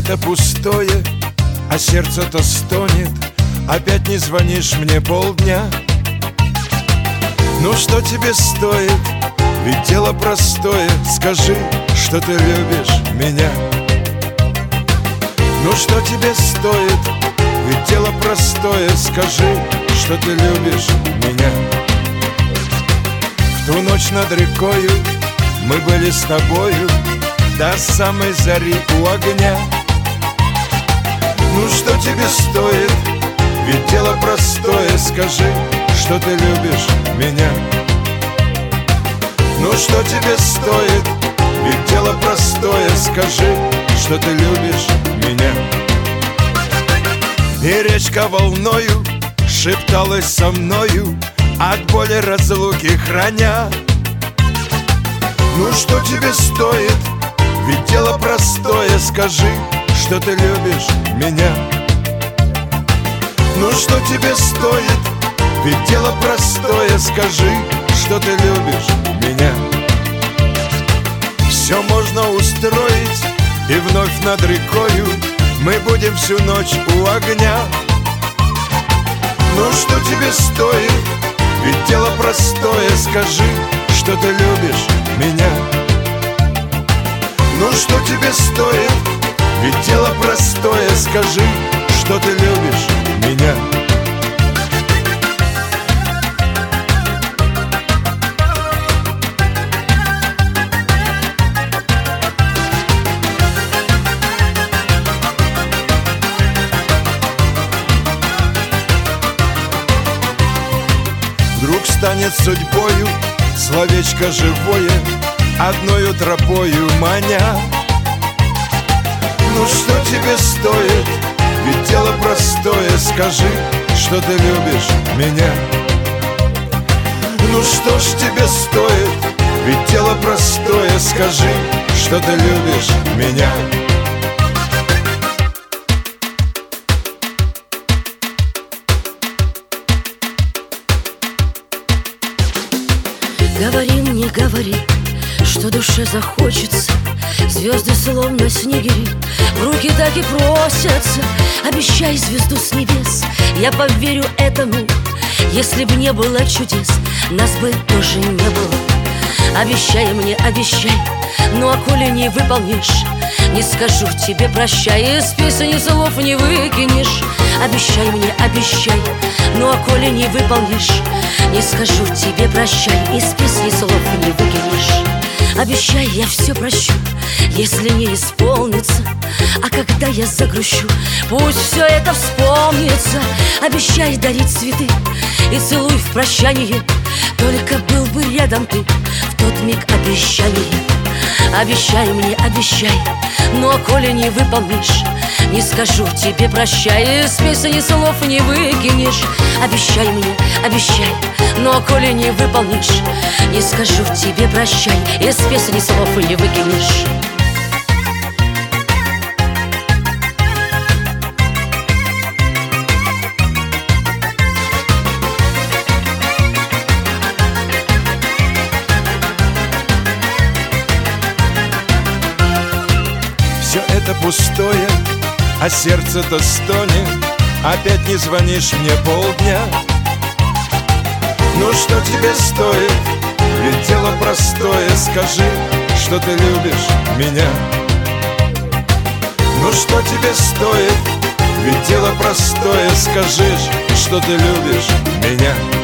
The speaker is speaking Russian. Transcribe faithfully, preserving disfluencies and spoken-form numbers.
это пустое, а сердце-то стонет. Опять не звонишь мне полдня. Ну что тебе стоит? Ведь дело простое. Скажи, что ты любишь меня. Ну что тебе стоит? Ведь дело простое. Скажи, что ты любишь меня. В ту ночь над рекою мы были с тобою до самой зари у огня. Ну что тебе стоит? Ведь дело простое. Скажи, что ты любишь меня. Ну что тебе стоит? Ведь дело простое. Скажи, что ты любишь меня. И речка волною шепталась со мною, от боли разлуки храня. Ну что тебе стоит? Ведь дело простое. Скажи, что ты любишь меня. Ну что тебе стоит? Ведь дело простое. Скажи, что ты любишь меня. Все можно устроить, и вновь над рекою мы будем всю ночь у огня. Ну что тебе стоит? Ведь дело простое. Скажи, что ты любишь меня. Ну что тебе стоит? Ведь дело простое. Скажи, что ты любишь меня. Вдруг станет судьбою словечко живое, одною тропою маня. Ну что тебе стоит? Ведь дело простое. Скажи, что ты любишь меня. Ну что ж тебе стоит? Ведь дело простое. Скажи, что ты любишь меня. Говори мне, говори, что душе захочется. Звезды словно снегири в руки так и просятся. Обещай звезду с небес, я поверю этому. Если б не было чудес, нас бы тоже не было. Обещай мне, обещай, ну а коли не выполнишь, не скажу тебе прощай, из песни слов не выкинешь. Обещай мне, обещай, ну а коли не выполнишь, не скажу тебе прощай, из песни слов не выкинешь. Обещай, я все прощу, если не исполнится. А когда я загрущу, пусть все это вспомнится. Обещай дарить цветы и целуй в прощание, только был бы рядом ты в тот миг обещания. Обещай мне, обещай, ну а коли не выполнишь, не скажу тебе прощай, из песни слов не выкинешь. Обещай мне, обещай, ну а коли не выполнишь, не скажу тебе прощай, из песни слов не выкинешь. Все это пустое, а сердце-то стонет. Опять не звонишь мне полдня. Ну что тебе стоит? Ведь дело простое. Скажи, что ты любишь меня. Ну что тебе стоит? Ведь дело простое. Скажи, что ты любишь меня.